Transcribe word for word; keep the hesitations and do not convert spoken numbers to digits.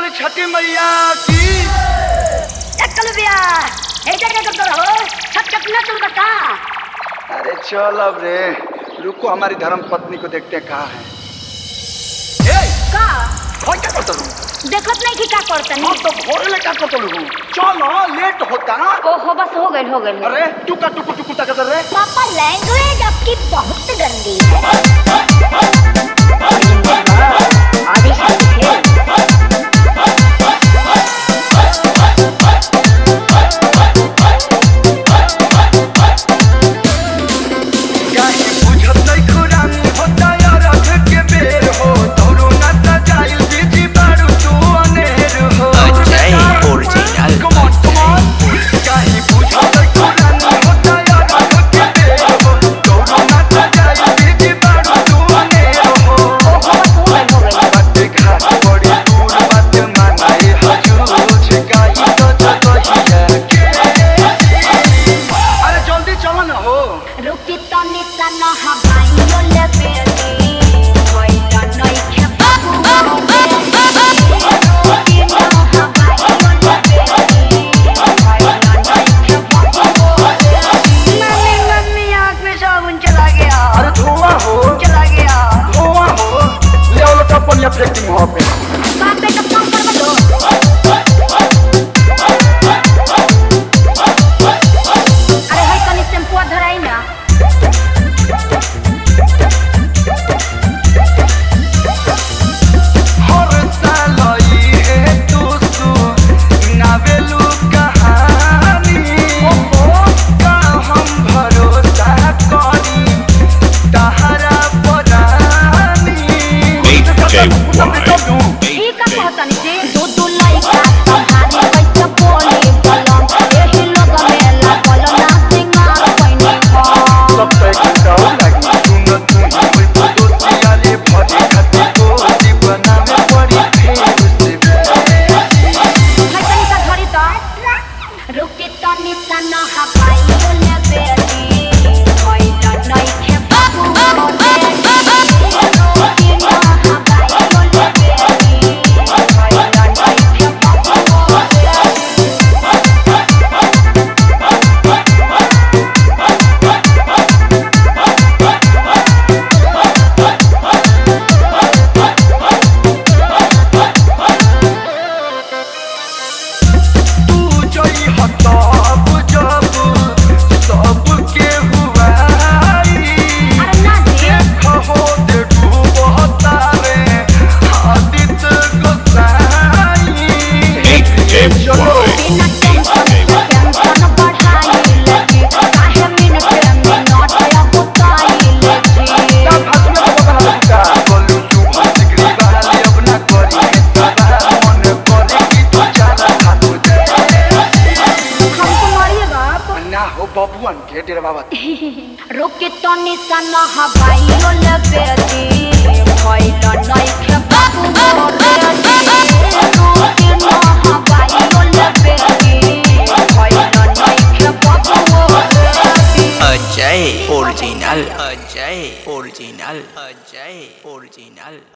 बोल छठी मैया की। चल बिया ऐसा क्या करते रहो, छट छट न तुम बता। अरे चल अब रे, रुको हमारी धर्म पत्नी को देखते हैं कहाँ है। ए का और क्या करते रहूं? देखत नहीं कि का करता हम नहीं। तो भोरे ले क्या करते रहूं? चलो लेट होता। ओहो बस हो गई हो गई। अरे टुका टुकु टुकु तक कर रे। पापा लैंग्वेज आपकी बहुत गंदी है। आदि शक्ति है। फेंकती वहाँ पे बाप बेटा काम कर दो। अरे भाई कनी शैम्पू धराई ना। हर साल ये तू सुनावेलू कहानी का हम भरोसा करी तहरा परानी। ठीक है कहता नहीं से दो दो लइका तुम्हारी कैसे बोली बलम एही लोग मेला बोलो ना सिंगार पैनी हो। सब तक काऊ लगी सुन तू ही कोई फोटो सियाले भरी खाती को दीवाना में पड़ी फिर से है तनी सा धरी तो रुके तनी सा न हवाई ले बेटी कोइला नहीं खे बाबू बबुआन के डेरा बाबा रुके तनी सा न हवाई ले बेटी कोइला नहीं खे बाबू रे रुके न हवाई ले बेटी कोइला नहीं खे बाबू रे। Ajay original Ajay original Ajay original.